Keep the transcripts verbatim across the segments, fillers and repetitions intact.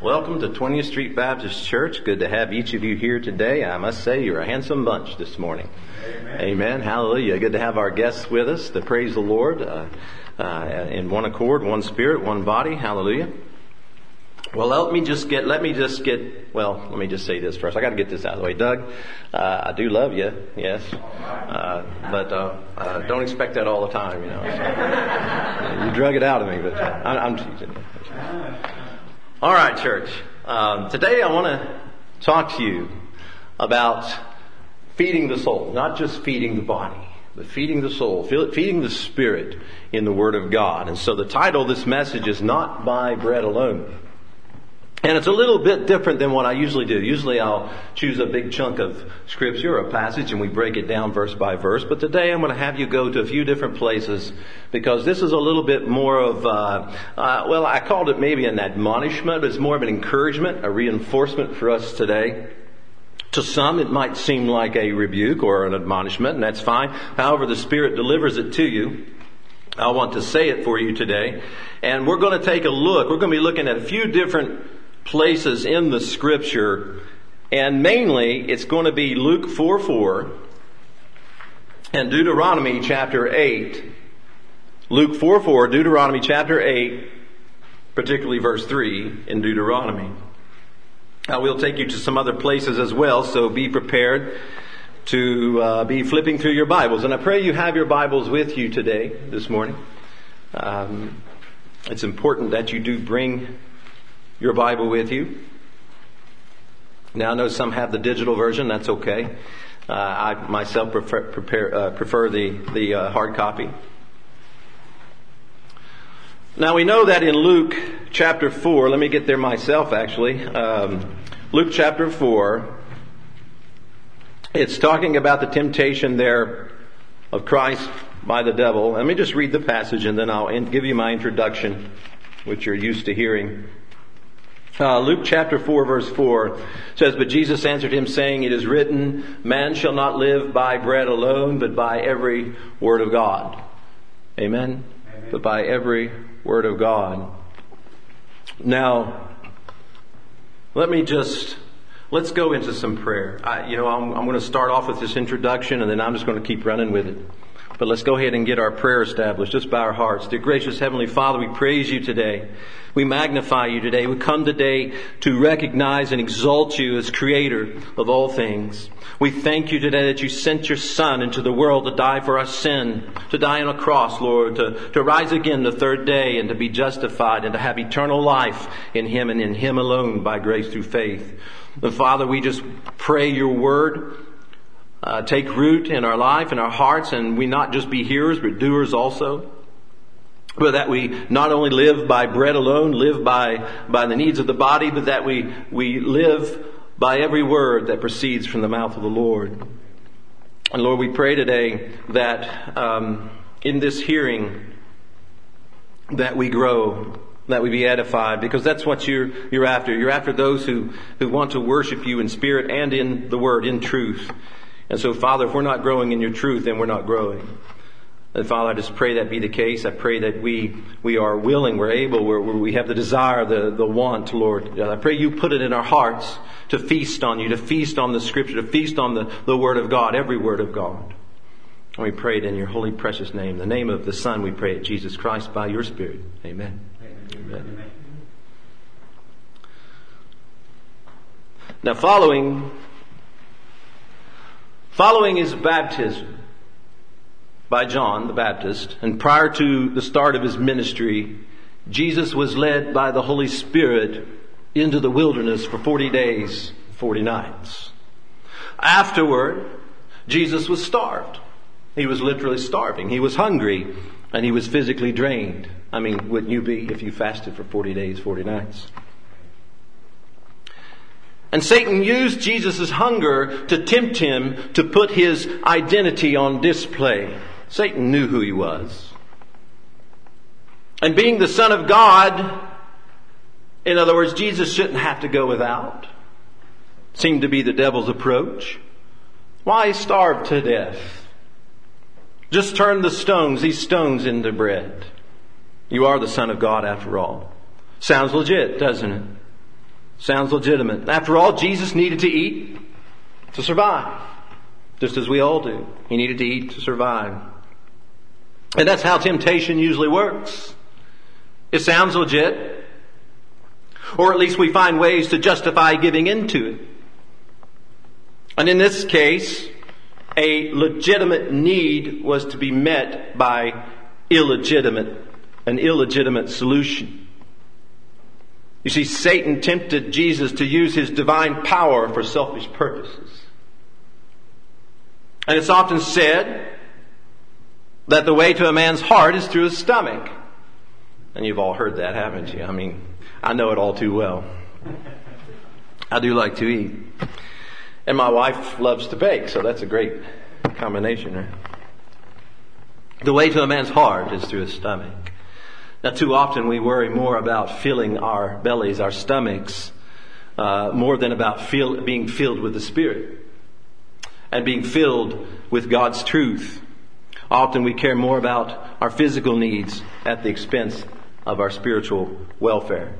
Welcome to twentieth Street Baptist Church. Good to have each of you here today. I must say you're a handsome bunch this morning. Amen. Amen. Hallelujah. Good to have our guests with us to praise the Lord uh, uh, in one accord, one spirit, one body. Hallelujah. Well, let me just get, let me just get, well, let me just say this first. I got to get this out of the way. Doug, uh, I do love you, yes. Uh, but uh, uh, don't expect that all the time, you know. So, you drug it out of me, but I, I'm teasing. All right, church. Um, today I want to talk to you about feeding the soul. Not just feeding the body, but feeding the soul, feeding the spirit in the Word of God. And so the title of this message is Not by Bread Alone. And it's a little bit different than what I usually do. Usually I'll choose a big chunk of scripture or a passage and we break it down verse by verse. But today I'm going to have you go to a few different places because this is a little bit more of, uh, uh, well, I called it maybe an admonishment, but it's more of an encouragement, a reinforcement for us today. To some, it might seem like a rebuke or an admonishment, and that's fine. However, the Spirit delivers it to you. I want to say it for you today. And we're going to take a look. We're going to be looking at a few different places in the scripture, and mainly it's going to be Luke four four and Deuteronomy chapter eight. Luke four four, Deuteronomy chapter eight, particularly verse three in Deuteronomy. Now we'll take you to some other places as well, so be prepared to uh, be flipping through your Bibles. And I pray you have your Bibles with you today, this morning. Um, it's important that you do bring your Bible with you. Now I know some have the digital version. That's okay. Uh, I myself prefer, prepare, uh, prefer the the uh, hard copy. Now we know that in Luke chapter four. Let me get there myself. Actually, um, Luke chapter four. It's talking about the temptation there of Christ by the devil. Let me just read the passage and then I'll give you my introduction, which you're used to hearing. Uh, Luke chapter four verse four says, "But Jesus answered him saying, It is written, man shall not live by bread alone, but by every word of God." Amen? Amen. But by every word of God. Now, let me just, let's go into some prayer. I, you know, I'm, I'm going to start off with this introduction and then I'm just going to keep running with it. But let's go ahead and get our prayer established. Just bow our hearts. Dear gracious Heavenly Father, we praise you today. We magnify you today. We come today to recognize and exalt you as creator of all things. We thank you today that you sent your Son into the world to die for our sin, to die on a cross, Lord, to, to rise again the third day and to be justified and to have eternal life in Him and in Him alone by grace through faith. And Father, we just pray your word Uh, take root in our life, in our hearts, and we not just be hearers, but doers also. But that we not only live by bread alone, live by, by the needs of the body, but that we, we live by every word that proceeds from the mouth of the Lord. And Lord, we pray today that um, in this hearing, that we grow, that we be edified, because that's what you're, you're after. You're after those who, who want to worship you in spirit and in the word, in truth. And so, Father, if we're not growing in your truth, then we're not growing. And Father, I just pray that be the case. I pray that we we are willing, we're able, we're, we have the desire, the, the want, Lord. I pray you put it in our hearts to feast on you, to feast on the Scripture, to feast on the, the Word of God, every Word of God. And we pray it in your holy, precious name. In the name of the Son, we pray it, Jesus Christ, by your Spirit. Amen. Amen. Amen. Now, following... Following his baptism by John the Baptist, and prior to the start of his ministry, Jesus was led by the Holy Spirit into the wilderness for forty days, forty nights. Afterward, Jesus was starved. He was literally starving. He was hungry and he was physically drained. I mean, wouldn't you be if you fasted for forty days, forty nights? And Satan used Jesus' hunger to tempt him to put his identity on display. Satan knew who he was. And being the Son of God, in other words, Jesus shouldn't have to go without. Seemed to be the devil's approach. Why starve to death? Just turn the stones, these stones, into bread. You are the Son of God after all. Sounds legit, doesn't it? Sounds legitimate. After all, Jesus needed to eat to survive. Just as we all do. He needed to eat to survive. And that's how temptation usually works. It sounds legit. Or at least we find ways to justify giving into it. And in this case, a legitimate need was to be met by illegitimate, an illegitimate solution. You see, Satan tempted Jesus to use his divine power for selfish purposes. And it's often said that the way to a man's heart is through his stomach. And you've all heard that, haven't you? I mean, I know it all too well. I do like to eat. And my wife loves to bake, so that's a great combination, right? The way to a man's heart is through his stomach. Now, too often we worry more about filling our bellies, our stomachs, uh, more than about feel, being filled with the Spirit and being filled with God's truth. Often we care more about our physical needs at the expense of our spiritual welfare.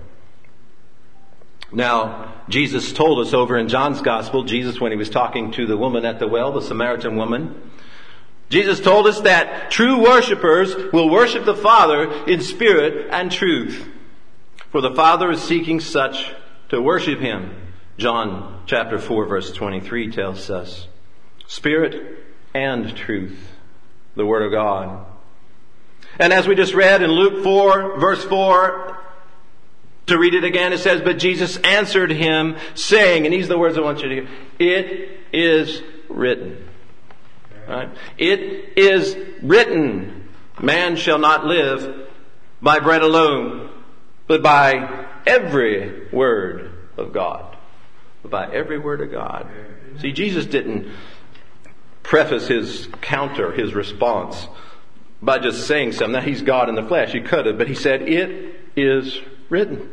Now, Jesus told us over in John's Gospel, Jesus, when he was talking to the woman at the well, the Samaritan woman, Jesus told us that true worshipers will worship the Father in spirit and truth. For the Father is seeking such to worship Him. John chapter four verse twenty-three tells us. Spirit and truth. The Word of God. And as we just read in Luke four verse four, to read it again, it says, but Jesus answered him saying, and these are the words I want you to hear, it is written. Right? It is written, man shall not live by bread alone, but by every word of God. But by every word of God. See, Jesus didn't preface his counter, his response, by just saying something. Now, he's God in the flesh. He could have, but he said, it is written.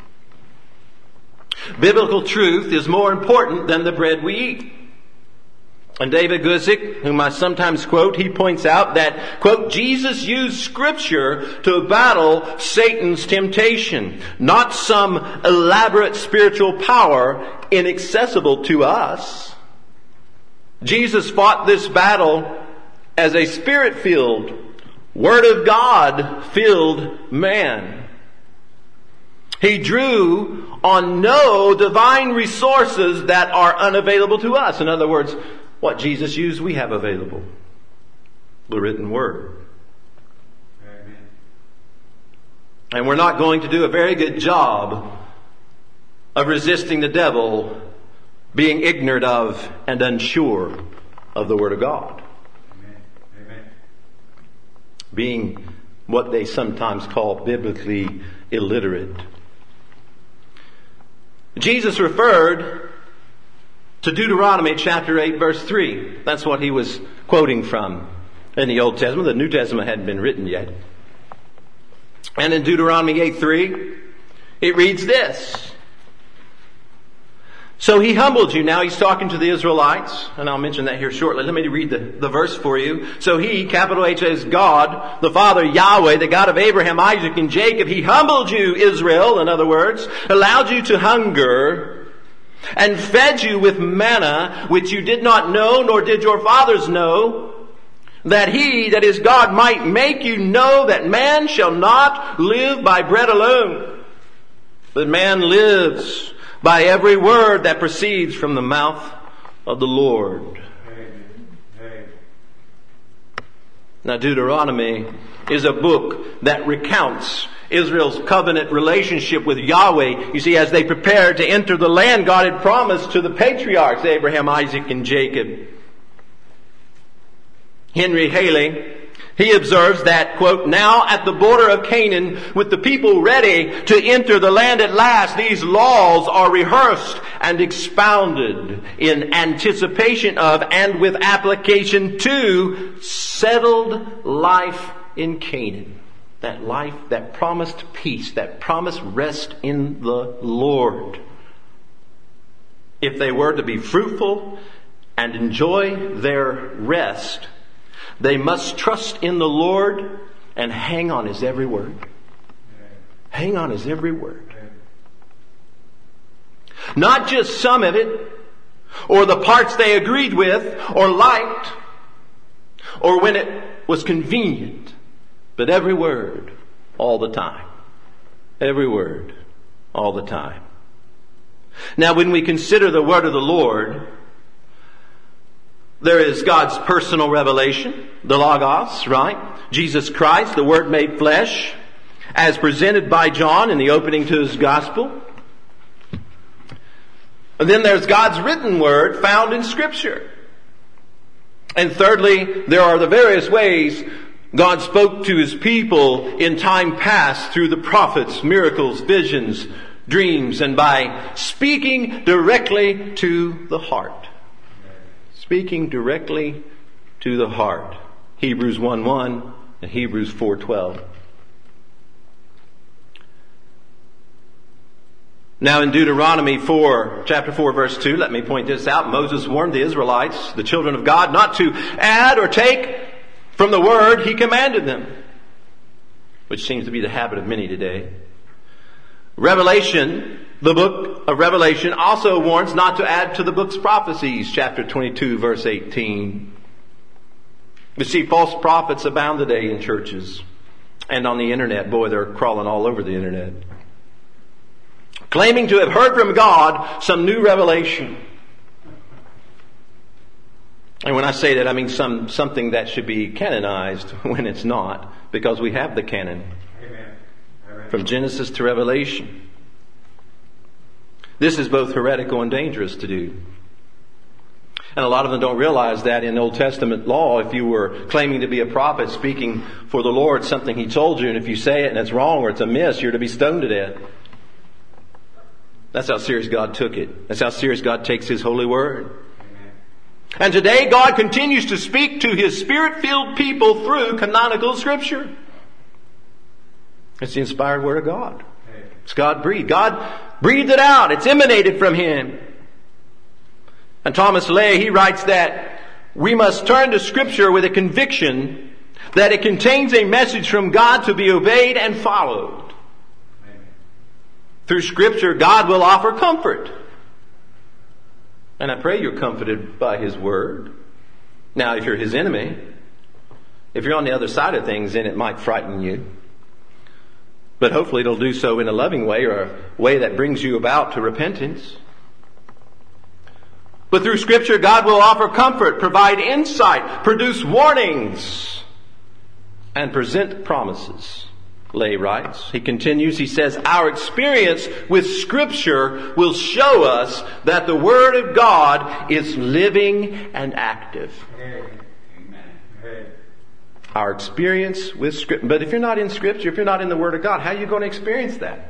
Biblical truth is more important than the bread we eat. And David Guzik, whom I sometimes quote, he points out that, quote, Jesus used Scripture to battle Satan's temptation, not some elaborate spiritual power inaccessible to us. Jesus fought this battle as a Spirit-filled, Word of God-filled man. He drew on no divine resources that are unavailable to us. In other words, what Jesus used, we have available. The written Word. Amen. And we're not going to do a very good job of resisting the devil being ignorant of and unsure of the Word of God. Amen. Amen. Being what they sometimes call biblically illiterate. Jesus referred to Deuteronomy chapter eight verse three. That's what he was quoting from in the Old Testament. The New Testament hadn't been written yet. And in Deuteronomy eight three, it reads this. So he humbled you. Now he's talking to the Israelites, and I'll mention that here shortly. Let me read the, the verse for you. So he, capital H, is God, the Father, Yahweh, the God of Abraham, Isaac, and Jacob. He humbled you, Israel, in other words, allowed you to hunger, and fed you with manna, which you did not know, nor did your fathers know, that he, that is God, might make you know that man shall not live by bread alone, but man lives by every word that proceeds from the mouth of the Lord. Amen. Now, Deuteronomy is a book that recounts Israel's covenant relationship with Yahweh. You see, as they prepared to enter the land God had promised to the patriarchs, Abraham, Isaac, and Jacob. Henry Haley, he observes that, quote, now at the border of Canaan, with the people ready to enter the land at last, these laws are rehearsed and expounded in anticipation of and with application to settled life in Canaan. That life, that promised peace, that promised rest in the Lord. If they were to be fruitful and enjoy their rest, they must trust in the Lord and hang on His every word. Hang on His every word. Not just some of it, or the parts they agreed with, or liked, or when it was convenient, but every word, all the time. Every word, all the time. Now, when we consider the word of the Lord, there is God's personal revelation, the Logos, right? Jesus Christ, the Word made flesh, as presented by John in the opening to his gospel. And then there's God's written word found in Scripture. And thirdly, there are the various ways God spoke to his people in time past through the prophets, miracles, visions, dreams, and by speaking directly to the heart. Speaking directly to the heart. Hebrews one one and Hebrews four twelve. Now in Deuteronomy four, chapter four, verse two, let me point this out. Moses warned the Israelites, the children of God, not to add or take from the word he commanded them, which seems to be the habit of many today. Revelation, the book of Revelation, also warns not to add to the book's prophecies, chapter twenty-two, verse eighteen. You see, false prophets abound today in churches and on the internet. Boy, they're crawling all over the internet, claiming to have heard from God some new revelation. And when I say that, I mean some something that should be canonized when it's not, because we have the canon. Amen. Amen. From Genesis to Revelation. This is both heretical and dangerous to do. And a lot of them don't realize that in Old Testament law, if you were claiming to be a prophet speaking for the Lord something He told you, and if you say it and it's wrong or it's amiss, you're to be stoned to death. That's how serious God took it. That's how serious God takes His holy word. And today God continues to speak to His Spirit-filled people through canonical Scripture. It's the inspired Word of God. It's God-breathed. God breathed it out. It's emanated from Him. And Thomas Lay, he writes that we must turn to Scripture with a conviction that it contains a message from God to be obeyed and followed. Amen. Through Scripture, God will offer comfort. And I pray you're comforted by His Word. Now, if you're His enemy, if you're on the other side of things, then it might frighten you. But hopefully it'll do so in a loving way, or a way that brings you about to repentance. But through Scripture, God will offer comfort, provide insight, produce warnings, and present promises. Lay writes. He continues, he says, our experience with Scripture will show us that the Word of God is living and active. Amen. Our experience with Scripture. But if you're not in Scripture, if you're not in the Word of God, how are you going to experience that?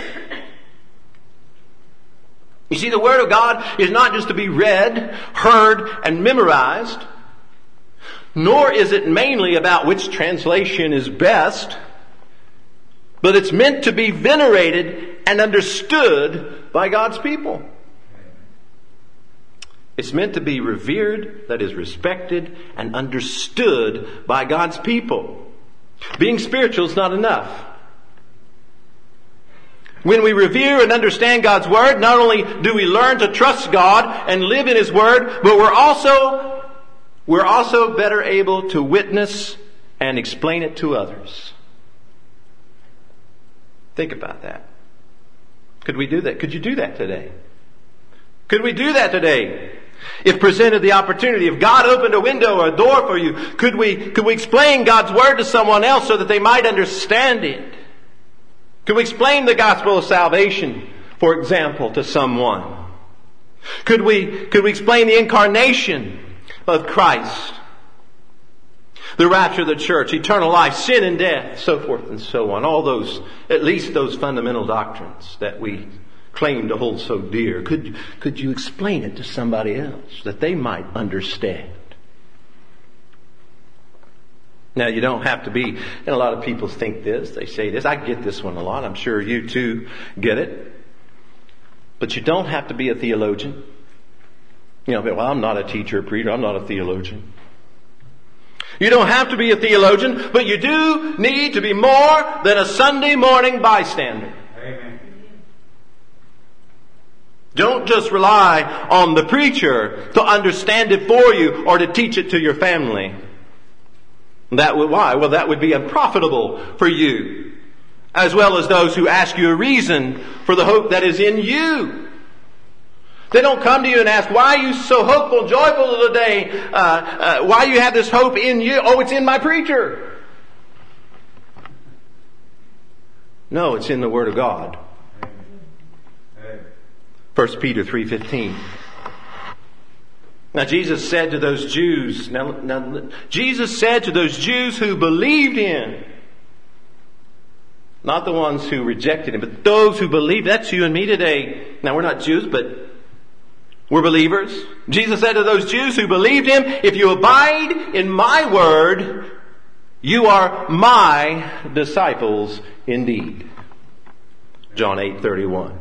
You see, the Word of God is not just to be read, heard, and memorized, nor is it mainly about which translation is best, but it's meant to be venerated and understood by God's people. It's meant to be revered, that is respected, and understood by God's people. Being spiritual is not enough. When we revere and understand God's Word, not only do we learn to trust God and live in His Word, but we're also, we're also better able to witness and explain it to others. Think about that. Could we do that? Could you do that today? Could we do that today? If presented the opportunity, if God opened a window or a door for you, could we, could we explain God's Word to someone else so that they might understand it? Could we explain the gospel of salvation, for example, to someone? Could we, could we explain the incarnation of Christ? The rapture of the church, eternal life, sin and death, so forth and so on. All those, at least those fundamental doctrines that we claim to hold so dear. Could, could you explain it to somebody else that they might understand? Now, you don't have to be, and a lot of people think this, they say this. I get this one a lot. I'm sure you too get it. But you don't have to be a theologian. You know, well, I'm not a teacher, preacher. I'm not a theologian. You don't have to be a theologian, but you do need to be more than a Sunday morning bystander. Amen. Don't just rely on the preacher to understand it for you or to teach it to your family. That would, why? Well, that would be unprofitable for you, as well as those who ask you a reason for the hope that is in you. They don't come to you and ask, why are you so hopeful, joyful today? Uh, uh, why you have this hope in you? Oh, it's in my preacher. No, it's in the Word of God. First Peter three fifteen. Now Jesus said to those Jews, now, now Jesus said to those Jews who believed Him, not the ones who rejected Him, but those who believed. That's you and me today. Now we're not Jews, but we're believers. Jesus said to those Jews who believed Him, if you abide in my word, you are my disciples indeed. John eight thirty-one.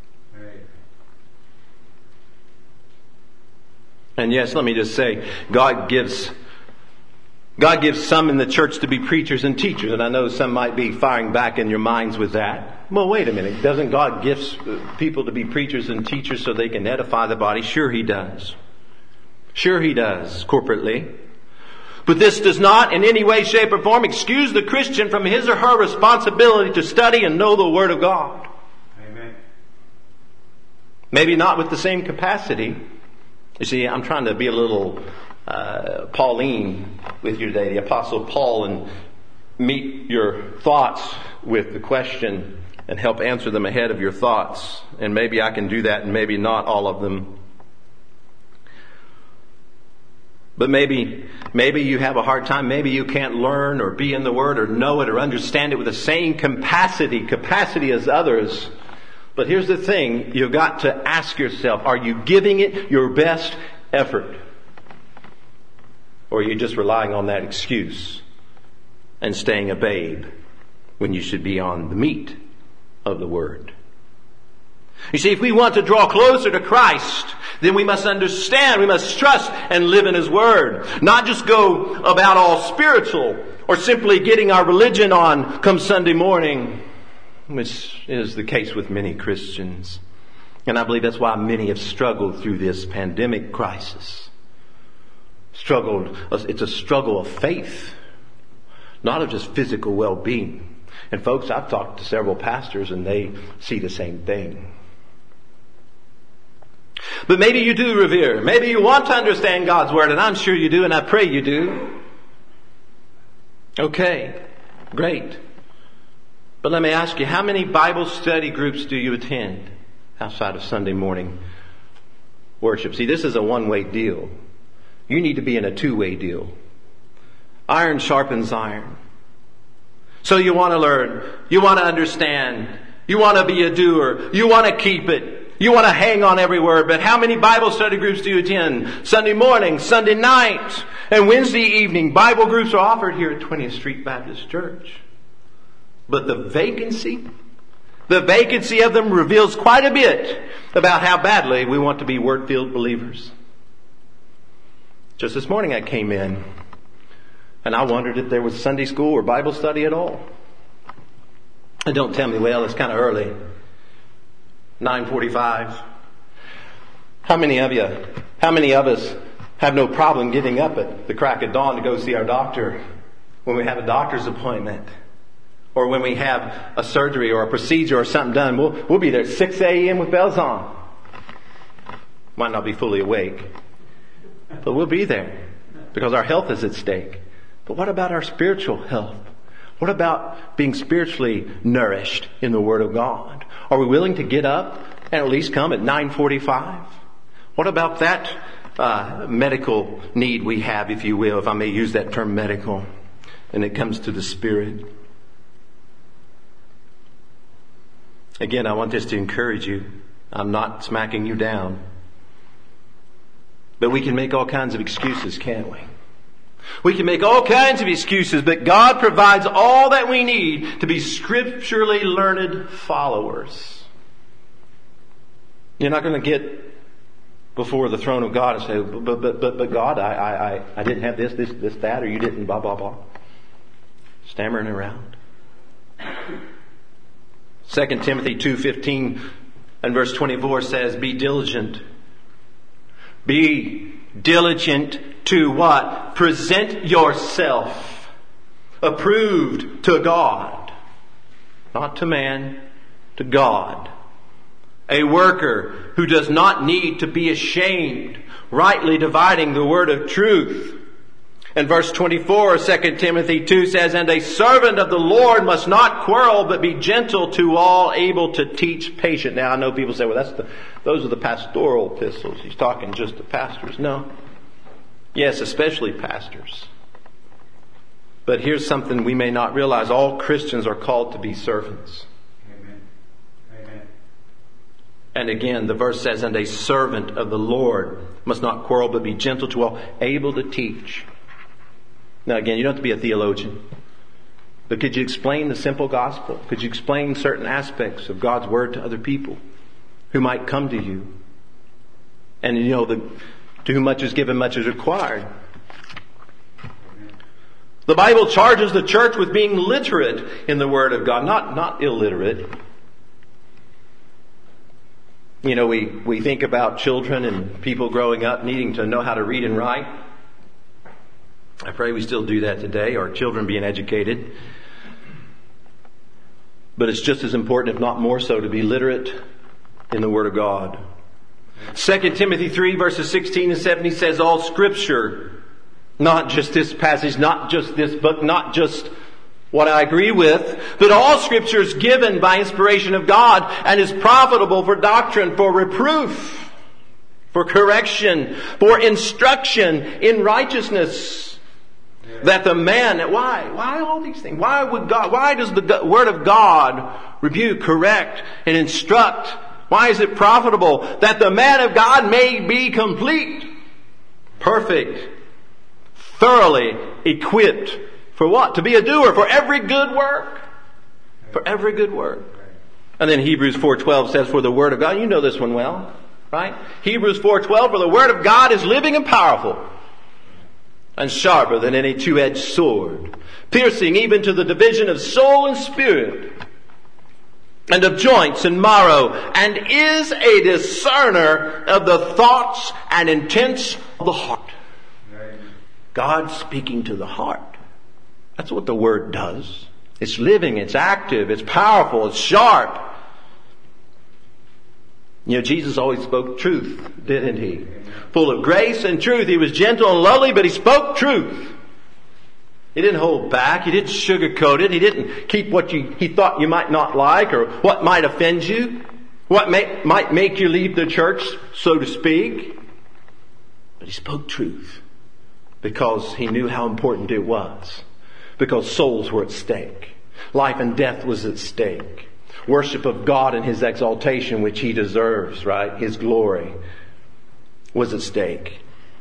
And yes, let me just say, God gives God gives some in the church to be preachers and teachers. And I know some might be firing back in your minds with that. Well, wait a minute. Doesn't God give people to be preachers and teachers so they can edify the body? Sure He does. Sure He does, corporately. But this does not in any way, shape, or form excuse the Christian from his or her responsibility to study and know the Word of God. Amen. Maybe not with the same capacity. You see, I'm trying to be a little uh, Pauline with you today, the Apostle Paul, and meet your thoughts with the question and help answer them ahead of your thoughts. And maybe I can do that, and maybe not all of them. But maybe, maybe you have a hard time. Maybe you can't learn or be in the Word or know it or understand it with the same capacity, capacity as others. But here's the thing. You've got to ask yourself, are you giving it your best effort? Or are you just relying on that excuse and staying a babe when you should be on the meat of the Word? You see, if we want to draw closer to Christ, then we must understand, we must trust and live in His Word. Not just go about all spiritual or simply getting our religion on come Sunday morning, which is the case with many Christians. And I believe that's why many have struggled through this pandemic crisis. Struggled, it's a struggle of faith, not of just physical well-being. And folks, I've talked to several pastors and they see the same thing. But maybe you do revere. Maybe you want to understand God's Word, and I'm sure you do, and I pray you do. Okay, great. But let me ask you, how many Bible study groups do you attend outside of Sunday morning worship? See, this is a one-way deal. You need to be in a two-way deal. Iron sharpens iron. So you want to learn. You want to understand. You want to be a doer. You want to keep it. You want to hang on every word. But how many Bible study groups do you attend? Sunday morning, Sunday night, and Wednesday evening. Bible groups are offered here at twentieth Street Baptist Church. But the vacancy, the vacancy of them reveals quite a bit about how badly we want to be Word-filled believers. Just this morning I came in and I wondered if there was Sunday school or Bible study at all. And don't tell me, well, it's kind of early. nine forty-five. How many of you, how many of us have no problem getting up at the crack of dawn to go see our doctor when we have a doctor's appointment? Or when we have a surgery or a procedure or something done, we'll, we'll be there at six a.m. with bells on. Might not be fully awake, but we'll be there because our health is at stake. But what about our spiritual health? What about being spiritually nourished in the Word of God? Are we willing to get up and at least come at nine forty-five? What about that uh, medical need we have, if you will, if I may use that term medical, and it comes to the Spirit? Again, I want this to encourage you. I'm not smacking you down. But we can make all kinds of excuses, can't we? We can make all kinds of excuses, but God provides all that we need to be scripturally learned followers. You're not going to get before the throne of God and say, but, but, but, but God, I, I, I didn't have this, this, this, that, or you didn't, blah, blah, blah. Stammering around. Second Timothy two fifteen And verse twenty-four says, be diligent. Be diligent to what? Present yourself approved to God. Not to man, to God. A worker who does not need to be ashamed, rightly dividing the word of truth. And verse twenty-four, Second Timothy two says, and a servant of the Lord must not quarrel, but be gentle to all, able to teach, patient. Now I know people say, well, that's the, those are the pastoral epistles. He's talking just to pastors. No. Yes, especially pastors. But here's something we may not realize. All Christians are called to be servants. Amen. Amen. And again, the verse says, and a servant of the Lord must not quarrel, but be gentle to all, able to teach. Now again, you don't have to be a theologian. But could you explain the simple gospel? Could you explain certain aspects of God's word to other people who might come to you? And you know, the, to whom much is given, much is required. The Bible charges the church with being literate in the Word of God, not, not illiterate. You know, we, we think about children and people growing up needing to know how to read and write. I pray we still do that today, or children being educated. But it's just as important, if not more so, to be literate in the Word of God. Second Timothy three verses sixteen and seventeen says, all Scripture, not just this passage, not just this book, not just what I agree with, but all Scripture is given by inspiration of God and is profitable for doctrine, for reproof, for correction, for instruction in righteousness. That the man, why? Why all these things? Why would God, why does the Word of God rebuke, correct, and instruct? Why is it profitable? That the man of God may be complete, perfect, thoroughly equipped. For what? To be a doer, for every good work. For every good work. And then Hebrews four twelve says, for the Word of God, you know this one well, right? Hebrews four twelve, for the Word of God is living and powerful, and sharper than any two-edged sword, piercing even to the division of soul and spirit, and of joints and marrow, and is a discerner of the thoughts and intents of the heart. God speaking to the heart. That's what the Word does. It's living, it's active, it's powerful, it's sharp. You know, Jesus always spoke truth, didn't He? Full of grace and truth. He was gentle and lowly, but He spoke truth. He didn't hold back. He didn't sugarcoat it. He didn't keep what you, He thought you might not like, or what might offend you, what may, might make you leave the church, so to speak. But He spoke truth because He knew how important it was. Because souls were at stake. Life and death was at stake. Worship of God and His exaltation, which He deserves, right? His glory was at stake.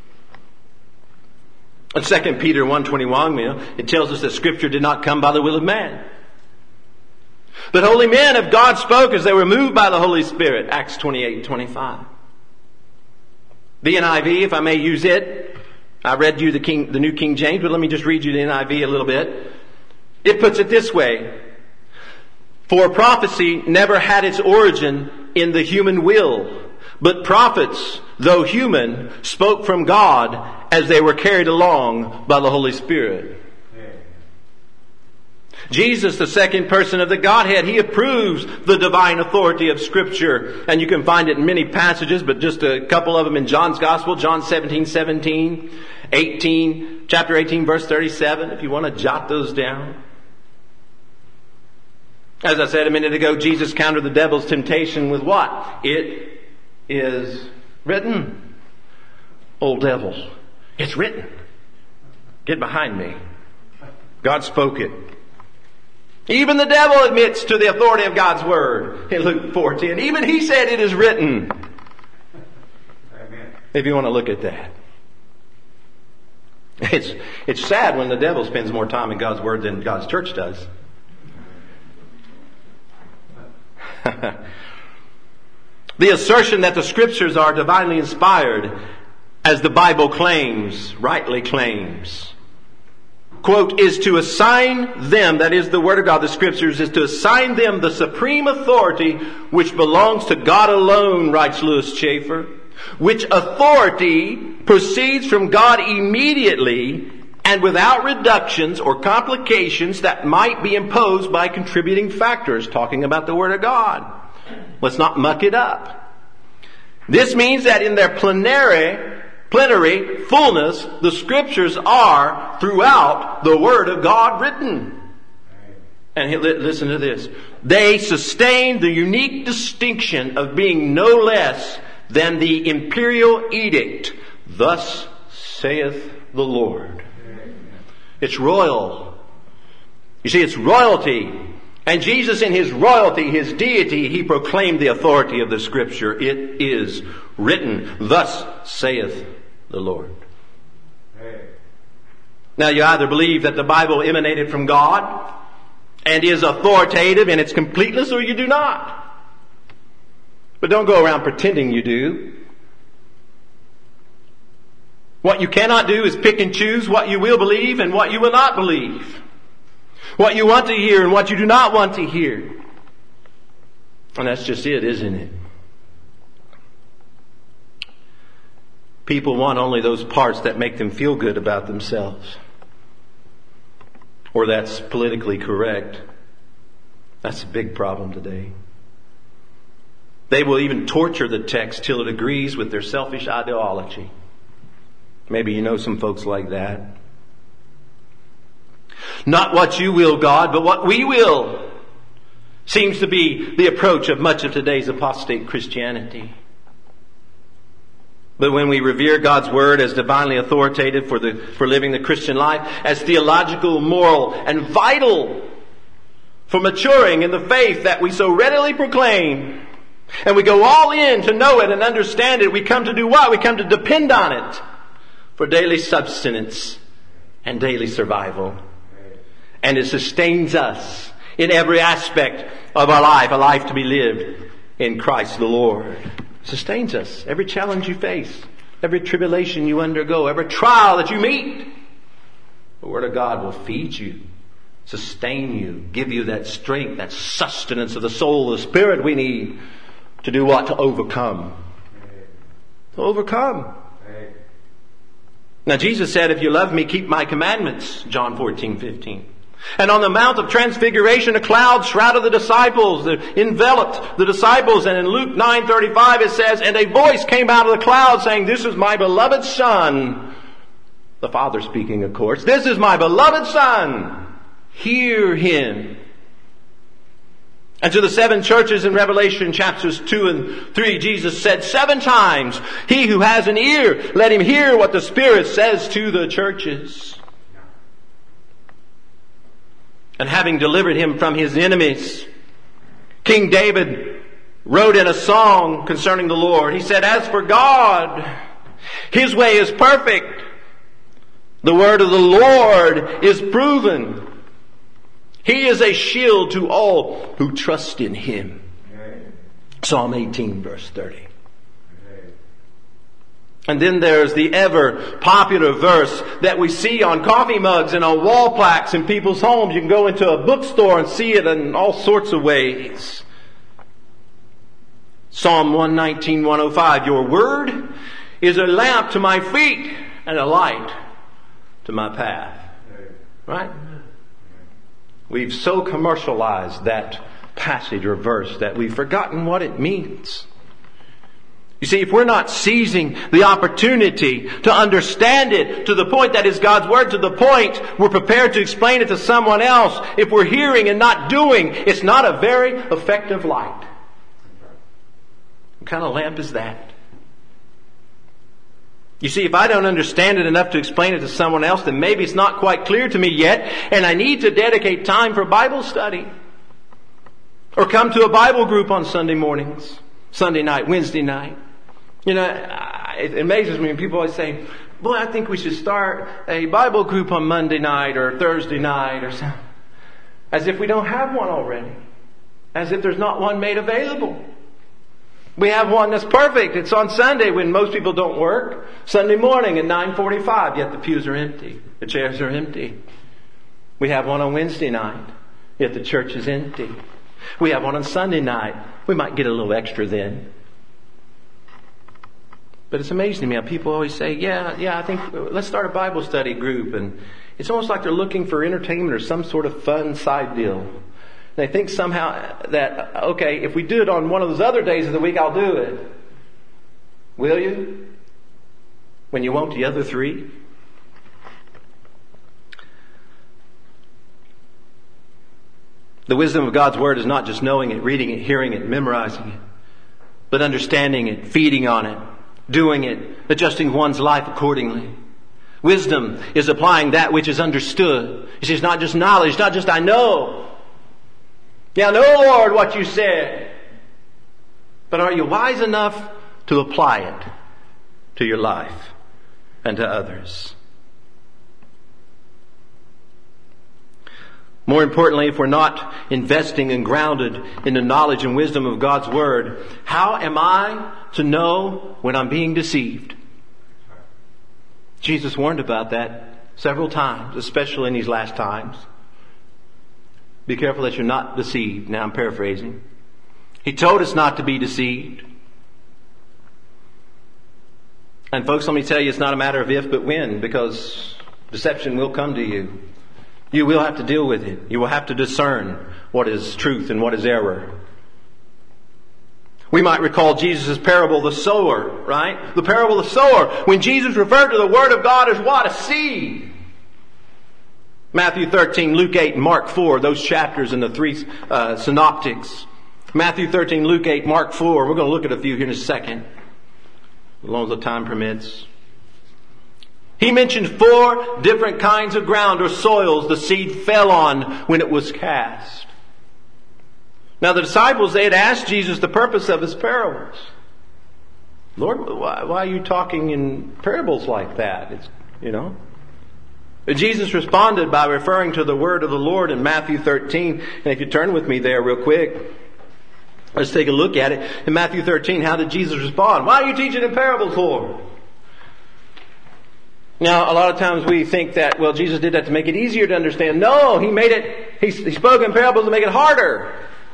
In Second Peter one twenty-one, you know, it tells us that Scripture did not come by the will of man. But holy men of God spoke as they were moved by the Holy Spirit. Acts twenty-eight twenty-five. The N I V, if I may use it. I read you the King, the New King James, but let me just read you the N I V a little bit. It puts it this way. For prophecy never had its origin in the human will, but prophets, though human, spoke from God as they were carried along by the Holy Spirit. Jesus, the second person of the Godhead, He approves the divine authority of Scripture. And you can find it in many passages, but just a couple of them in John's Gospel, John seventeen seventeen, eighteen, chapter eighteen, verse thirty-seven, if you want to jot those down. As I said a minute ago, Jesus countered the devil's temptation with what? It is written. Old devil, it's written. Get behind me. God spoke it. Even the devil admits to the authority of God's Word in Luke four ten. Even he said it is written. Amen. If you want to look at that. It's, it's sad when the devil spends more time in God's Word than God's church does. The assertion that the Scriptures are divinely inspired, as the Bible claims, rightly claims, quote, is to assign them, that is the Word of God, the Scriptures, is to assign them the supreme authority which belongs to God alone, writes Lewis Chafer, which authority proceeds from God immediately and without reductions or complications that might be imposed by contributing factors, talking about the Word of God. Let's not muck it up. This means that in their plenary, plenary fullness, the Scriptures are throughout the Word of God written. And listen to this. They sustain the unique distinction of being no less than the imperial edict. Thus saith the Lord. It's royal. You see, it's royalty. And Jesus in His royalty, His deity, He proclaimed the authority of the Scripture. It is written. Thus saith the Lord. Now you either believe that the Bible emanated from God and is authoritative in its completeness, or you do not. But don't go around pretending you do. What you cannot do is pick and choose what you will believe and what you will not believe. What you want to hear and what you do not want to hear. And that's just it, isn't it? People want only those parts that make them feel good about themselves. Or that's politically correct. That's a big problem today. They will even torture the text till it agrees with their selfish ideology. Maybe you know some folks like that. Not what you will, God, but what we will, seems to be the approach of much of today's apostate Christianity. But when we revere God's Word as divinely authoritative for the for living the Christian life, as theological, moral, and vital for maturing in the faith that we so readily proclaim, and we go all in to know it and understand it, we come to do what? We come to depend on it for daily subsistence and daily survival. And it sustains us in every aspect of our life, a life to be lived in Christ the Lord. Sustains us. Every challenge you face, every tribulation you undergo, every trial that you meet, the Word of God will feed you, sustain you, give you that strength, that sustenance of the soul, the spirit we need to do what? To overcome. To overcome. Now Jesus said, if you love me, keep my commandments. John fourteen fifteen. And on the Mount of Transfiguration, a cloud shrouded the disciples, enveloped the disciples. And in Luke nine thirty-five it says, and a voice came out of the cloud saying, this is my beloved Son. The Father speaking, of course. This is my beloved Son. Hear Him. And to the seven churches in Revelation chapters two and three, Jesus said seven times, he who has an ear, let him hear what the Spirit says to the churches. And having delivered him from his enemies, King David wrote in a song concerning the Lord. He said, as for God, His way is perfect. The word of the Lord is proven. He is a shield to all who trust in Him. Psalm eighteen verse thirty. And then there's the ever popular verse that we see on coffee mugs and on wall plaques in people's homes. You can go into a bookstore and see it in all sorts of ways. Psalm one nineteen, one oh five. Your word is a lamp to my feet and a light to my path. Right? We've so commercialized that passage or verse that we've forgotten what it means. You see, if we're not seizing the opportunity to understand it to the point that is God's Word, to the point we're prepared to explain it to someone else, if we're hearing and not doing, it's not a very effective light. What kind of lamp is that? You see, if I don't understand it enough to explain it to someone else, then maybe it's not quite clear to me yet, and I need to dedicate time for Bible study. Or come to a Bible group on Sunday mornings, Sunday night, Wednesday night. You know, it amazes me when people always say, boy, I think we should start a Bible group on Monday night or Thursday night or something. As if we don't have one already. As if there's not one made available. We have one that's perfect. It's on Sunday when most people don't work. Sunday morning at nine forty-five, yet the pews are empty. The chairs are empty. We have one on Wednesday night, yet the church is empty. We have one on Sunday night. We might get a little extra then. But it's amazing to me how people always say, yeah, yeah, I think let's start a Bible study group. And it's almost like they're looking for entertainment or some sort of fun side deal. They think somehow that, okay, if we do it on one of those other days of the week, I'll do it. Will you? When you won't the other three? The wisdom of God's Word is not just knowing it, reading it, hearing it, memorizing it, but understanding it, feeding on it, doing it, adjusting one's life accordingly. Wisdom is applying that which is understood. You see, it's not just knowledge, it's not just I know. Yeah, I know, Lord, what you said. But are you wise enough to apply it to your life and to others? More importantly, if we're not investing and grounded in the knowledge and wisdom of God's Word, how am I to know when I'm being deceived? Jesus warned about that several times, especially in these last times. Be careful that you're not deceived. Now I'm paraphrasing. He told us not to be deceived. And folks, let me tell you, it's not a matter of if but when, because deception will come to you. You will have to deal with it. You will have to discern what is truth and what is error. We might recall Jesus' parable, the sower, right? The parable of the sower. When Jesus referred to the Word of God as what? A seed. Matthew thirteen, Luke eight, and Mark four, those chapters in the three uh, synoptics. Matthew thirteen, Luke eight, Mark four. We're going to look at a few here in a second, as long as the time permits. He mentioned four different kinds of ground or soils the seed fell on when it was cast. Now the disciples, they had asked Jesus the purpose of his parables. Lord, why, why are you talking in parables like that? It's, you know. But Jesus responded by referring to the word of the Lord in Matthew thirteen. And if you turn with me there real quick, let's take a look at it. In Matthew thirteen, how did Jesus respond? Why are you teaching in parables, Lord? Now, a lot of times we think that, well, Jesus did that to make it easier to understand. No, He made it, He, he spoke in parables to make it harder.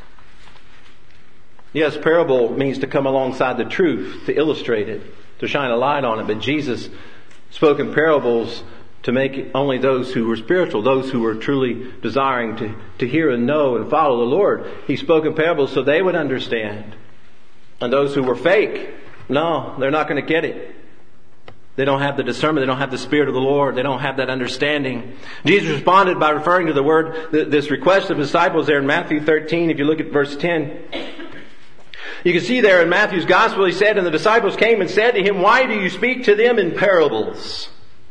Yes, parable means to come alongside the truth, to illustrate it, to shine a light on it. But Jesus spoke in parables to make only those who were spiritual, those who were truly desiring to, to hear and know and follow the Lord. He spoke in parables so they would understand. And those who were fake, no, they're not going to get it. They don't have the discernment. They don't have the Spirit of the Lord. They don't have that understanding. Jesus responded by referring to the word, this request of disciples there in Matthew thirteen. If you look at verse ten, you can see there in Matthew's Gospel, he said, and the disciples came and said to him, why do you speak to them in parables?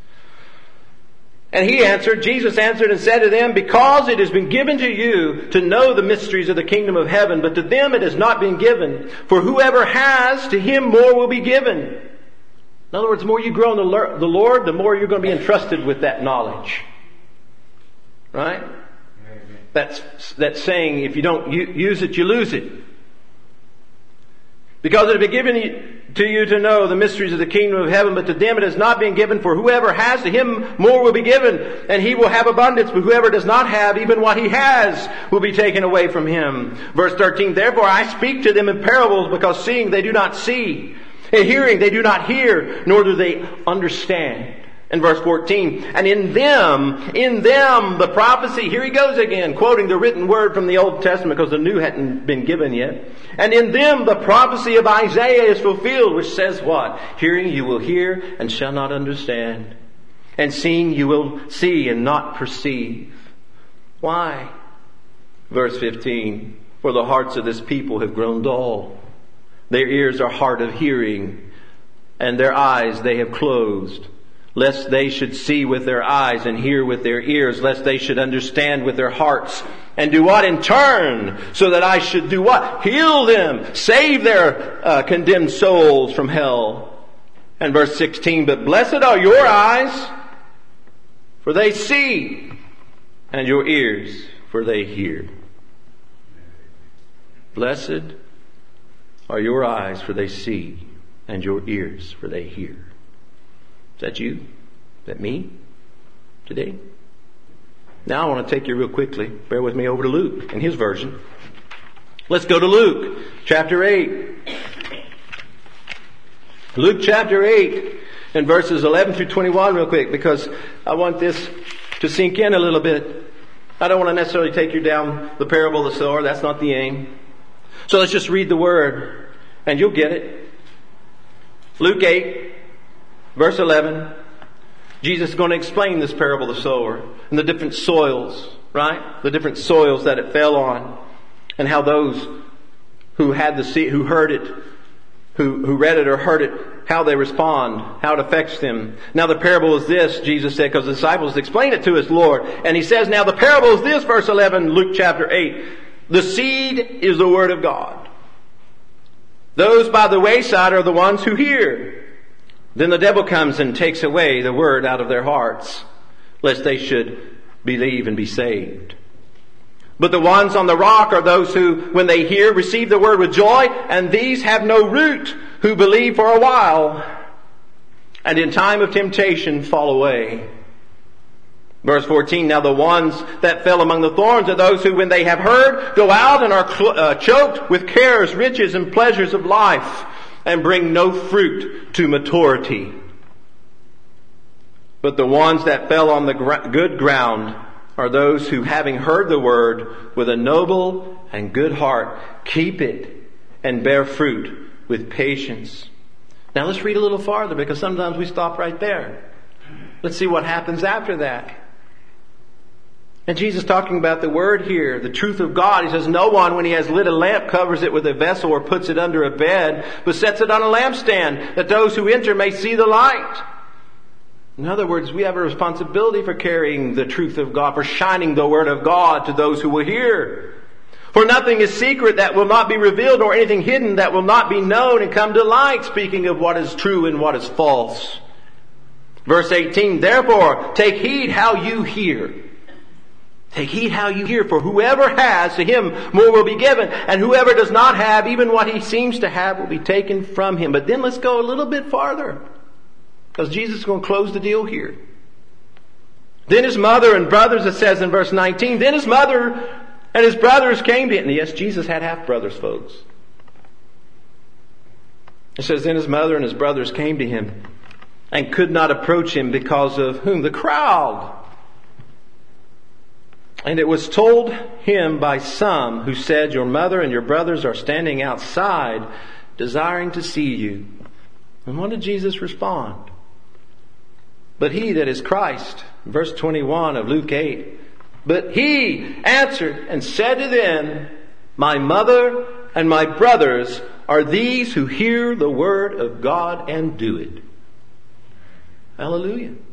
And he answered, Jesus answered and said to them, because it has been given to you to know the mysteries of the kingdom of heaven, but to them it has not been given. For whoever has, to him more will be given. In other words, the more you grow in the Lord, the more you're going to be entrusted with that knowledge. Right? That's, that's saying if you don't use it, you lose it. Because it has been given to you to know the mysteries of the kingdom of heaven, but to them it has not been given. For whoever has, to him more will be given, and he will have abundance. But whoever does not have, even what he has will be taken away from him. Verse thirteen, therefore I speak to them in parables, because seeing they do not see, and hearing they do not hear, nor do they understand. In verse fourteen, and in them, in them the prophecy, here he goes again, quoting the written word from the Old Testament because the new hadn't been given yet. And in them the prophecy of Isaiah is fulfilled, which says what? Hearing you will hear and shall not understand. And seeing you will see and not perceive. Why? Verse fifteen, for the hearts of this people have grown dull. Their ears are hard of hearing, and their eyes they have closed. Lest they should see with their eyes and hear with their ears, lest they should understand with their hearts, and do what in turn, so that I should do what? Heal them, save their uh, condemned souls from hell. And verse sixteen, but blessed are your eyes, for they see, and your ears, for they hear. Blessed are your eyes, for they see, and your ears, for they hear. Is that you? Is that me? Today? Now I want to take you real quickly, bear with me, over to Luke in his version. Let's go to Luke chapter eight. Luke chapter eight and verses eleven through twenty-one real quick, because I want this to sink in a little bit. I don't want to necessarily take you down the parable of the sower. That's not the aim. So let's just read the word and you'll get it. Luke eight, verse eleven. Jesus is going to explain this parable of the sower and the different soils, right? The different soils that it fell on, and how those who had the seed, who heard it, who, who read it or heard it, how they respond, how it affects them. Now the parable is this, Jesus said, because the disciples explained it to us, Lord. And he says, now the parable is this, verse eleven, Luke chapter eight. The seed is the word of God. Those by the wayside are the ones who hear. Then the devil comes and takes away the word out of their hearts, lest they should believe and be saved. But the ones on the rock are those who, when they hear, receive the word with joy, and these have no root, who believe for a while, and in time of temptation fall away. Verse fourteen, now the ones that fell among the thorns are those who, when they have heard, go out and are cl- uh, choked with cares, riches, and pleasures of life, and bring no fruit to maturity. But the ones that fell on the gr- good ground are those who, having heard the word with a noble and good heart, keep it and bear fruit with patience. Now let's read a little farther, because sometimes we stop right there. Let's see what happens after that. And Jesus talking about the word here, the truth of God. He says, no one, when he has lit a lamp, covers it with a vessel or puts it under a bed, but sets it on a lampstand, that those who enter may see the light. In other words, we have a responsibility for carrying the truth of God, for shining the word of God to those who will hear. For nothing is secret that will not be revealed, nor anything hidden that will not be known and come to light, speaking of what is true and what is false. Verse eighteen, therefore, take heed how you hear. Take heed how you hear, for whoever has, to him more will be given, and whoever does not have, even what he seems to have, will be taken from him. But then let's go a little bit farther, because Jesus is going to close the deal here. Then his mother and brothers, it says in verse nineteen, then his mother and his brothers came to him. And yes, Jesus had half brothers, folks. It says, then his mother and his brothers came to him and could not approach him because of whom? The crowd. And it was told him by some who said, your mother and your brothers are standing outside desiring to see you. And what did Jesus respond? But he, that is Christ, verse twenty-one of Luke eight, but he answered and said to them, my mother and my brothers are these who hear the word of God and do it. Hallelujah.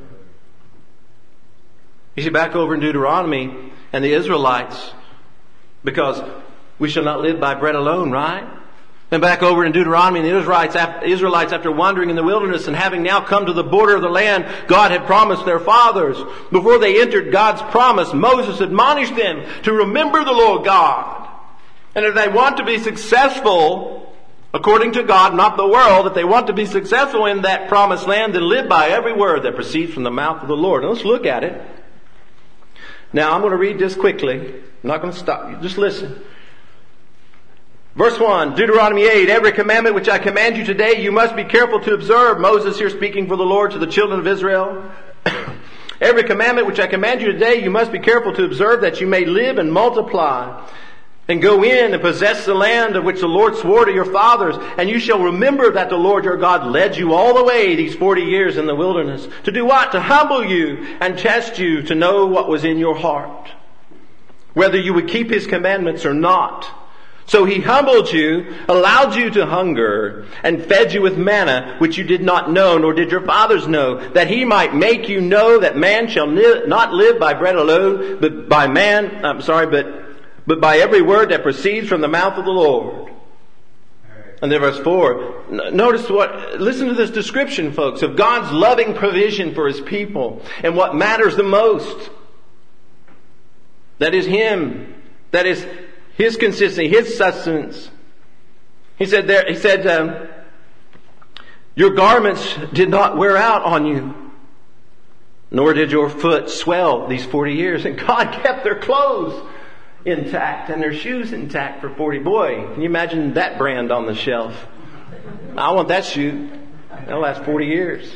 You see, back over in Deuteronomy and the Israelites, because we shall not live by bread alone, right? And back over in Deuteronomy and the Israelites, Israelites, after wandering in the wilderness and having now come to the border of the land God had promised their fathers, before they entered God's promise, Moses admonished them to remember the Lord God. And if they want to be successful, according to God, not the world, if they want to be successful in that promised land, then live by every word that proceeds from the mouth of the Lord. Now let's look at it. Now I'm going to read this quickly. I'm not going to stop you. Just listen. Verse one, Deuteronomy eight, every commandment which I command you today, you must be careful to observe. Moses here speaking for the Lord to the children of Israel. Every commandment which I command you today, you must be careful to observe, that you may live and multiply, and go in and possess the land of which the Lord swore to your fathers. And you shall remember that the Lord your God led you all the way these forty years in the wilderness. To do what? To humble you and test you, to know what was in your heart, whether you would keep his commandments or not. So he humbled you, allowed you to hunger, and fed you with manna, which you did not know, nor did your fathers know, that he might make you know that man shall ni- not live by bread alone, but by man, I'm sorry, but but by every word that proceeds from the mouth of the Lord. And then verse four, notice what, listen to this description, folks, of God's loving provision for his people and what matters the most. That is him. That is his consistency, his sustenance. He said there, he said, um, your garments did not wear out on you. nor did your foot swell these forty years. And God kept their clothes intact and their shoes intact for forty. Boy, can you imagine that brand on the shelf? I want that shoe. That'll last forty years.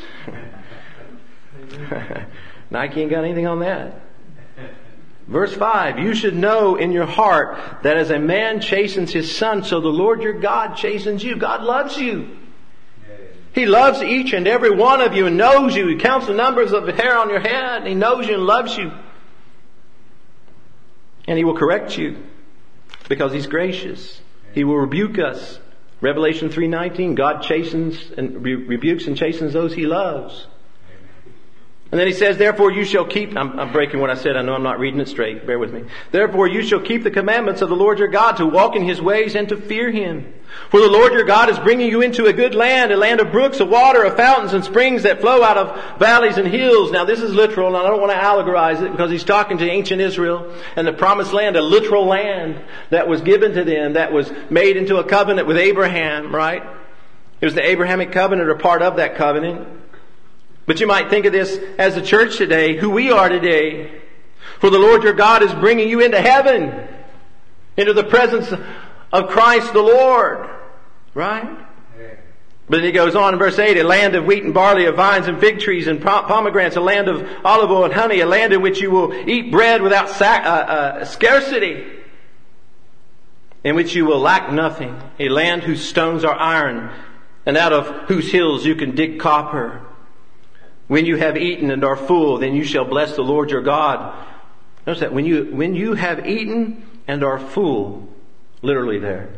Nike ain't got anything on that. Verse five, you should know in your heart that as a man chastens his son, so the Lord your God chastens you. God loves you. He loves each and every one of you and knows you. He counts the numbers of the hair on your head. He knows you and loves you. And He will correct you because He's gracious. He will rebuke us. Revelation three nineteen, God chastens and re- rebukes and chastens those He loves. And then He says, therefore you shall keep, I'm, I'm breaking what I said, I know I'm not reading it straight, bear with me. Therefore you shall keep the commandments of the Lord your God, to walk in His ways and to fear Him. For the Lord your God is bringing you into a good land, a land of brooks, of water, of fountains and springs that flow out of valleys and hills. Now this is literal, and I don't want to allegorize it, because He's talking to ancient Israel and the promised land, a literal land that was given to them, that was made into a covenant with Abraham, right? It was the Abrahamic covenant, or part of that covenant. But you might think of this as the church today, who we are today. For the Lord your God is bringing you into heaven, into the presence of Christ the Lord. Right? But then He goes on in verse eight, a land of wheat and barley, of vines and fig trees and pomegranates, a land of olive oil and honey, a land in which you will eat bread without sac- uh, uh, scarcity, in which you will lack nothing, a land whose stones are iron, and out of whose hills you can dig copper. When you have eaten and are full, then you shall bless the Lord your God. Notice that, when you, when you have eaten and are full, literally there,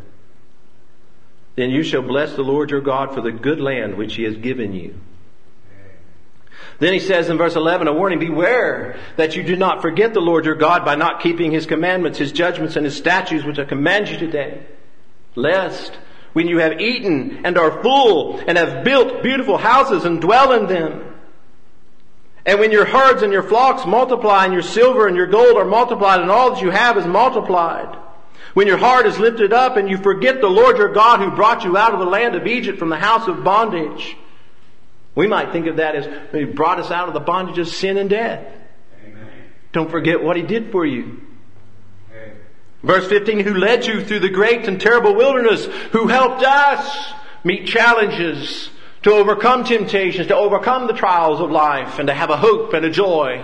then you shall bless the Lord your God for the good land which He has given you. Then He says in verse eleven, a warning, beware that you do not forget the Lord your God by not keeping His commandments, His judgments, and His statutes, which I command you today. Lest, when you have eaten and are full and have built beautiful houses and dwell in them, and when your herds and your flocks multiply, and your silver and your gold are multiplied, and all that you have is multiplied, when your heart is lifted up and you forget the Lord your God who brought you out of the land of Egypt from the house of bondage. We might think of that as He brought us out of the bondage of sin and death. Amen. Don't forget what He did for you. Amen. Verse fifteen, who led you through the great and terrible wilderness, who helped us meet challenges, to overcome temptations, to overcome the trials of life, and to have a hope and a joy.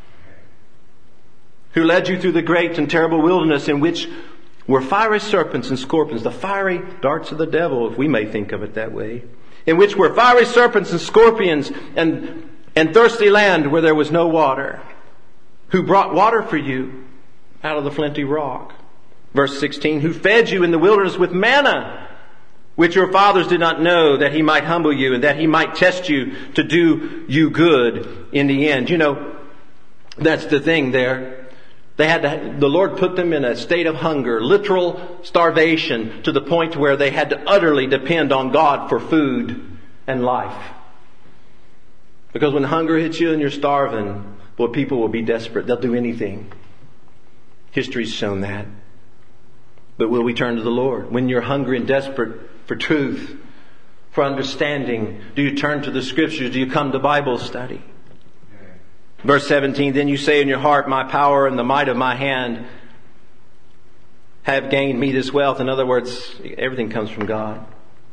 Who led you through the great and terrible wilderness, in which were fiery serpents and scorpions, the fiery darts of the devil, if we may think of it that way. In which were fiery serpents and scorpions, and, and thirsty land where there was no water. Who brought water for you out of the flinty rock. Verse sixteen, who fed you in the wilderness with manna, which your fathers did not know, that He might humble you and that He might test you to do you good in the end. You know, that's the thing there. They had to, the Lord put them in a state of hunger, literal starvation, to the point where they had to utterly depend on God for food and life. Because when hunger hits you and you're starving, boy, people will be desperate. They'll do anything. History's shown that. But will we turn to the Lord? When you're hungry and desperate for truth, for understanding, do you turn to the Scriptures? Do you come to Bible study? Verse seventeen, then you say in your heart, my power and the might of my hand have gained me this wealth. In other words, everything comes from God.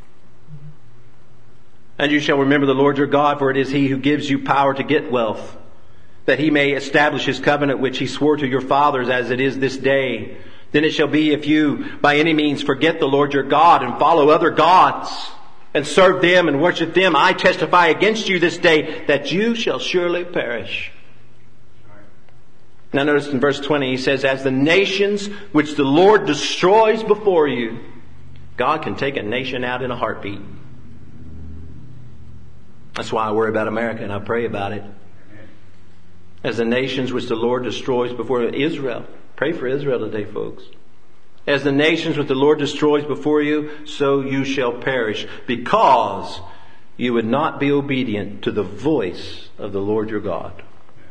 And you shall remember the Lord your God, for it is He who gives you power to get wealth, that He may establish His covenant which He swore to your fathers, as it is this day. Then it shall be, if you by any means forget the Lord your God and follow other gods and serve them and worship them, I testify against you this day that you shall surely perish. Now notice in verse twenty, He says, as the nations which the Lord destroys before you, God can take a nation out in a heartbeat. That's why I worry about America and I pray about it. As the nations which the Lord destroys before you, Israel. Pray for Israel today, folks. As the nations which the Lord destroys before you, so you shall perish, because you would not be obedient to the voice of the Lord your God.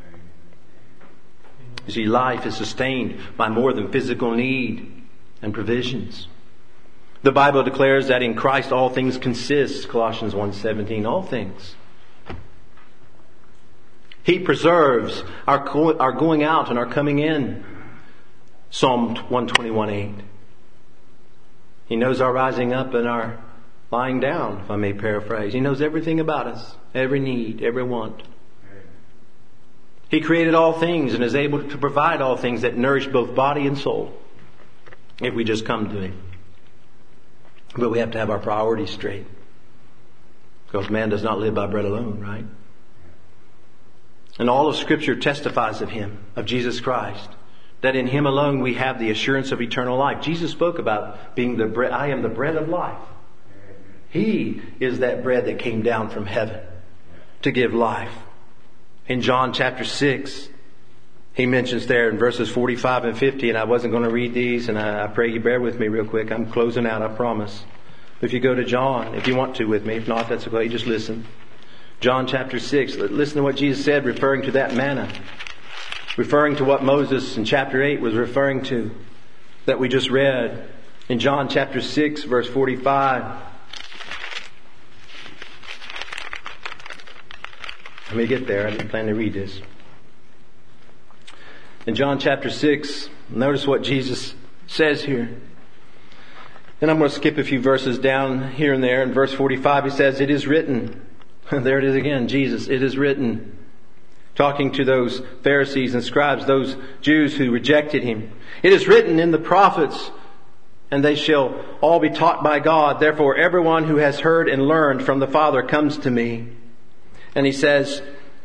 You see, life is sustained by more than physical need and provisions. The Bible declares that in Christ all things consist, Colossians one seventeen, all things. He preserves our, co- our going out and our coming in. Psalm one twenty-one eight. He knows our rising up and our lying down, if I may paraphrase. He knows everything about us, every need, every want. He created all things and is able to provide all things that nourish both body and soul, if we just come to Him. But we have to have our priorities straight, because man does not live by bread alone, right? And all of Scripture testifies of Him, of Jesus Christ, that in Him alone we have the assurance of eternal life. Jesus spoke about being the bread. I am the bread of life. He is that bread that came down from heaven to give life. In John chapter six, He mentions there in verses forty-five and fifty, and I wasn't going to read these, and I, I pray you bear with me real quick. I'm closing out, I promise. If you go to John, if you want to with me, if not, that's okay, just listen. John chapter six, listen to what Jesus said referring to that manna. Referring to what Moses in chapter eight was referring to, that we just read. In John chapter six, verse forty-five. Let me get there. I didn't plan to read this. In John chapter six, notice what Jesus says here. And I'm going to skip a few verses down here and there. In verse forty-five, He says, "It is written." There it is again, Jesus. "It is written." Talking to those Pharisees and scribes, those Jews who rejected Him. "It is written in the prophets, and they shall all be taught by God. Therefore everyone who has heard and learned from the Father comes to me." And He says,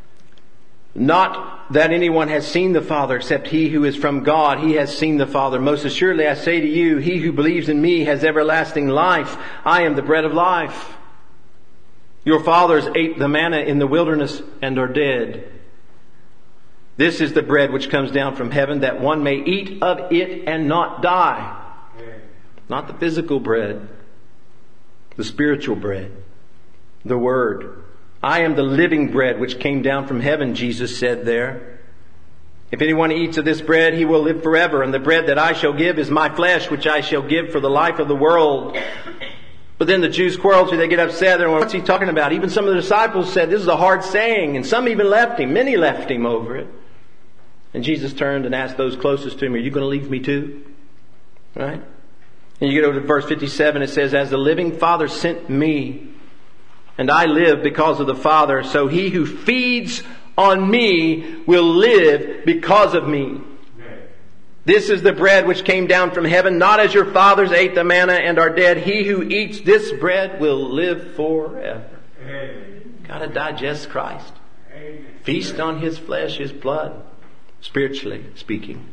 "Not that anyone has seen the Father except he who is from God. He has seen the Father. Most assuredly I say to you, he who believes in me has everlasting life. I am the bread of life. Your fathers ate the manna in the wilderness and are dead. This is the bread which comes down from heaven, that one may eat of it and not die." Not the physical bread, the spiritual bread, the Word. "I am the living bread which came down from heaven," Jesus said there. "If anyone eats of this bread, he will live forever. And the bread that I shall give is my flesh, which I shall give for the life of the world." But then the Jews quarreled, so they get upset. They're, what's He talking about? Even some of the disciples said, this is a hard saying. And some even left Him. Many left Him over it. And Jesus turned and asked those closest to Him, "Are you going to leave me too?" Right? And you get over to verse fifty-seven. It says, "As the living Father sent me, and I live because of the Father, so he who feeds on me will live because of me. This is the bread which came down from heaven, not as your fathers ate the manna and are dead. He who eats this bread will live forever." Got to digest Christ. Feast on His flesh, His blood, spiritually speaking.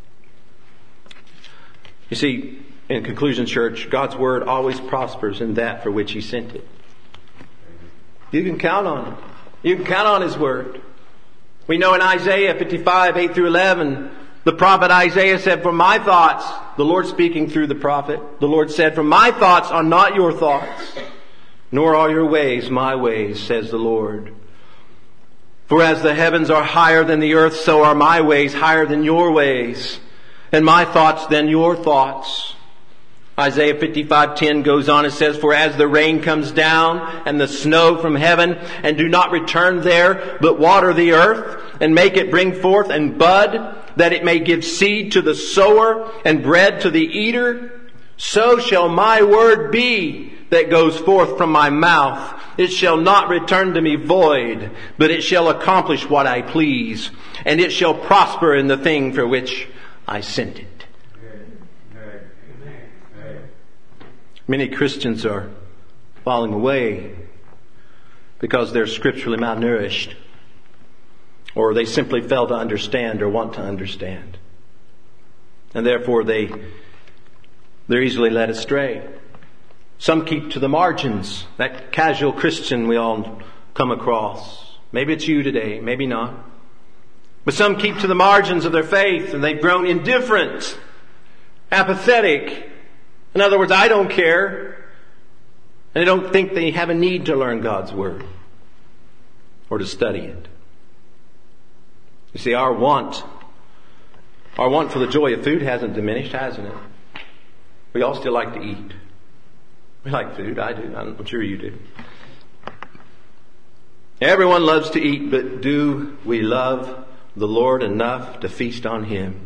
You see, in conclusion, church, God's Word always prospers in that for which He sent it. You can count on it. You can count on His Word. We know in Isaiah fifty-five, eight through eleven, the prophet Isaiah said, "For my thoughts," the Lord speaking through the prophet, the Lord said, "For my thoughts are not your thoughts, nor are your ways my ways, says the Lord. For as the heavens are higher than the earth, so are my ways higher than your ways, and my thoughts than your thoughts." Isaiah fifty-five ten goes on and says, "For as the rain comes down and the snow from heaven, and do not return there, but water the earth, and make it bring forth and bud, that it may give seed to the sower and bread to the eater, so shall my word be that goes forth from my mouth. It shall not return to me void, but it shall accomplish what I please, and it shall prosper in the thing for which I sent it." Many Christians are falling away because they're scripturally malnourished, or they simply fail to understand or want to understand. And therefore they, they're easily led astray. Some keep to the margins, that casual Christian we all come across. Maybe it's you today, maybe not. But some keep to the margins of their faith, and they've grown indifferent, apathetic. In other words, I don't care. And they don't think they have a need to learn God's Word or to study it. You see, our want, our want for the joy of food hasn't diminished, hasn't it? We all still like to eat. We like food. I do. I'm sure you do. Everyone loves to eat, but do we love the Lord enough to feast on Him?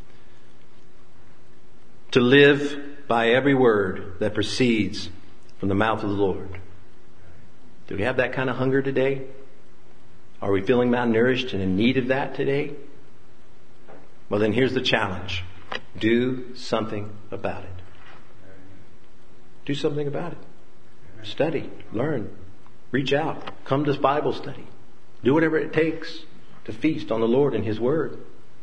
To live by every word that proceeds from the mouth of the Lord. Do we have that kind of hunger today? Are we feeling malnourished and in need of that today? Well, then here's the challenge. Do something about it. Do something about it. Study, learn, reach out, come to Bible study. Do whatever it takes to feast on the Lord and His Word.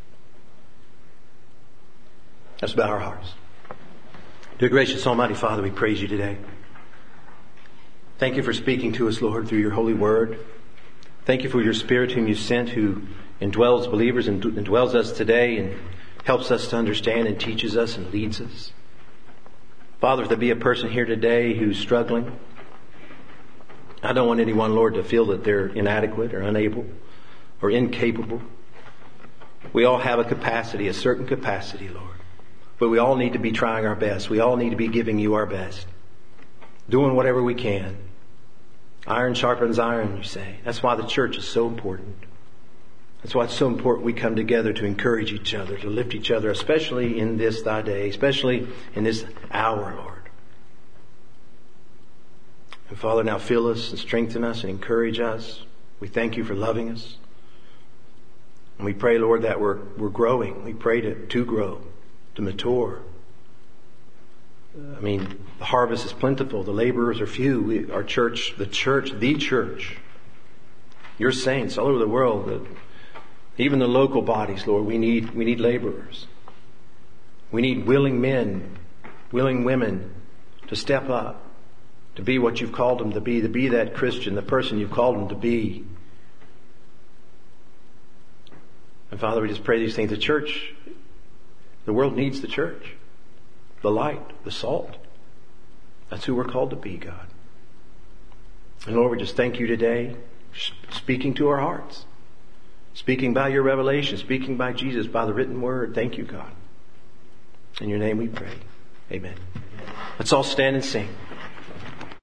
That's about our hearts. Dear gracious Almighty Father, we praise You today. Thank You for speaking to us, Lord, through Your holy Word. Thank You for Your Spirit whom You sent, who indwells believers and indwells us today and helps us to understand and teaches us and leads us. Father, if there be a person here today who's struggling, I don't want anyone, Lord, to feel that they're inadequate or unable or incapable. We all have a capacity, a certain capacity, Lord. But we all need to be trying our best. We all need to be giving You our best. Doing whatever we can. Iron sharpens iron, you say. That's why the church is so important. That's why it's so important we come together to encourage each other, to lift each other, especially in this Thy day, especially in this hour, Lord. And Father, now fill us and strengthen us and encourage us. We thank You for loving us. And we pray, Lord, that we're we're growing. We pray to, to grow, to mature. I mean, the harvest is plentiful. The laborers are few. We, our church, the church, the church, Your saints all over the world, the, even the local bodies, Lord, we need we need laborers. We need willing men, willing women to step up, to be what You've called them to be, to be that Christian, the person You've called them to be. And Father, we just pray these things. The church, the world needs the church. The light, the salt. That's who we're called to be, God. And Lord, we just thank You today, speaking to our hearts. Speaking by Your revelation, speaking by Jesus, by the written word. Thank You, God. In Your name we pray. Amen. Let's all stand and sing.